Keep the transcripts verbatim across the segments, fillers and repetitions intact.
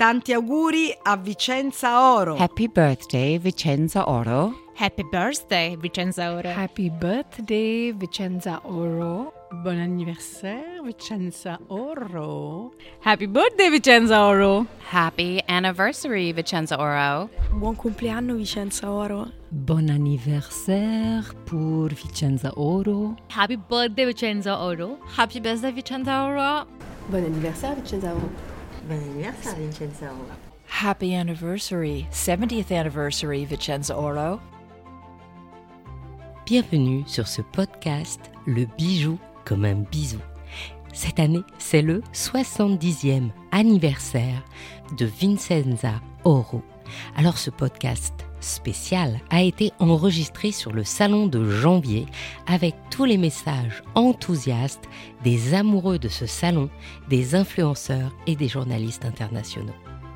Tanti auguri a Vicenza Oro. Happy birthday, Vicenza Oro. Happy birthday, Vicenza Oro. Happy birthday, Vicenza Oro. Bon anniversaire, Vicenza Oro. Happy birthday, Vicenza Oro. Happy anniversary, Vicenza Oro. Buon compleanno, Vicenza Oro. Bon anniversaire pour Vicenza Oro. Happy birthday, Vicenza Oro. Happy birthday, Vicenza Oro. Bon anniversaire, Vicenza Oro. Bon anniversaire, Vicenza Oro. Happy anniversary, seventieth anniversary, Vicenza Oro. Bienvenue sur ce podcast Le bijou comme un bisou. Cette année, c'est le soixante-dixième anniversaire de Vicenza Oro. Alors ce podcast spécial a été enregistré sur le salon de janvier avec tous les messages enthousiastes des amoureux de ce salon, des influenceurs et des journalistes internationaux.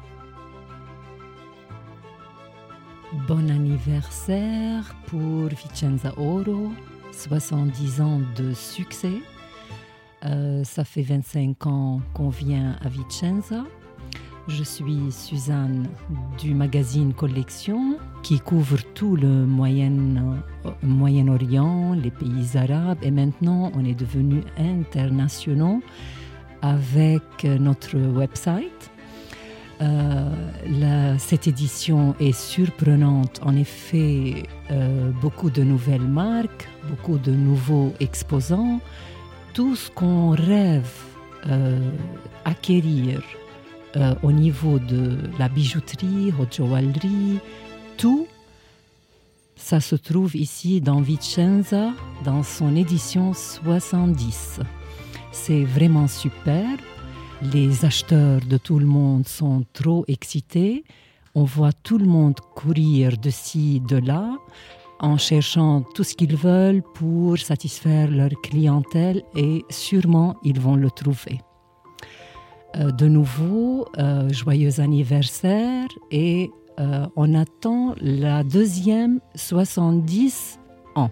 Bon anniversaire pour Vicenza Oro, soixante-dix ans de succès. Euh, ça fait vingt-cinq ans qu'on vient à Vicenza. Je suis Suzanne du magazine Collection qui couvre tout le Moyen, euh, Moyen-Orient, les pays arabes et maintenant on est devenus internationaux avec notre website. Euh, la, cette édition est surprenante. En effet, euh, beaucoup de nouvelles marques, beaucoup de nouveaux exposants. Tout ce qu'on rêve euh, acquérir euh, au niveau de la bijouterie, haute joaillerie, tout, ça se trouve ici dans Vicenza, dans son édition soixante-dix. C'est vraiment super. Les acheteurs de tout le monde sont trop excités. On voit tout le monde courir de ci, de là, en cherchant tout ce qu'ils veulent pour satisfaire leur clientèle et sûrement ils vont le trouver. Euh, de nouveau, euh, joyeux anniversaire et euh, on attend la deuxième soixante-dix ans.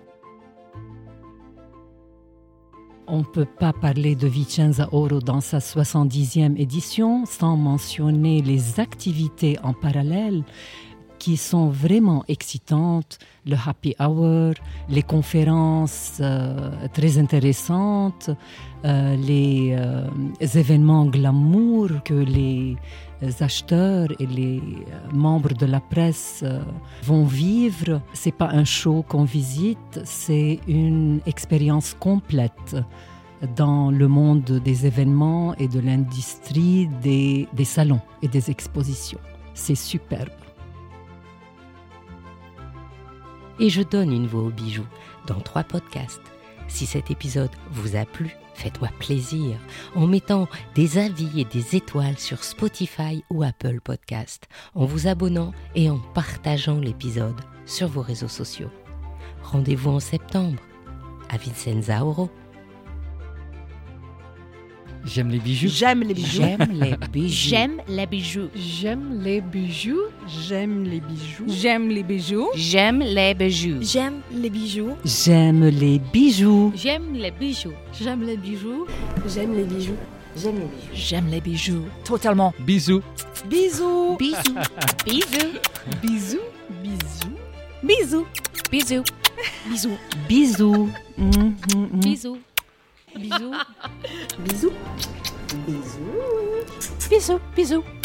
On ne peut pas parler de Vicenza Oro dans sa soixante-dixième édition sans mentionner les activités en parallèle qui sont vraiment excitantes, le happy hour, les conférences euh, très intéressantes, euh, les euh, événements glamour que les acheteurs et les membres de la presse euh, vont vivre. C'est pas un show qu'on visite, c'est une expérience complète dans le monde des événements et de l'industrie des, des salons et des expositions. C'est superbe. Et je donne une voix au bijou dans trois podcasts. Si cet épisode vous a plu, faites-moi plaisir en mettant des avis et des étoiles sur Spotify ou Apple Podcast, en vous abonnant et en partageant l'épisode sur vos réseaux sociaux. Rendez-vous en septembre à Vicenza Oro. J'aime les bijoux. J'aime les bijoux. J'aime les bijoux. J'aime les bijoux. J'aime les bijoux. J'aime les bijoux. J'aime les bijoux. J'aime les bijoux. J'aime les bijoux. J'aime les bijoux. J'aime les bijoux. J'aime les bijoux. J'aime les bijoux. J'aime les bijoux. J'aime les bijoux. Totalement. Bisous. Bisous. Bisous. Bisous. Bisous. Bisous. Bisous. Bisous. Bisous. Bisous. Mmh, mmh, mmh. Bisous. Bisous. Bisous. Bisous. Bisous. Bisous.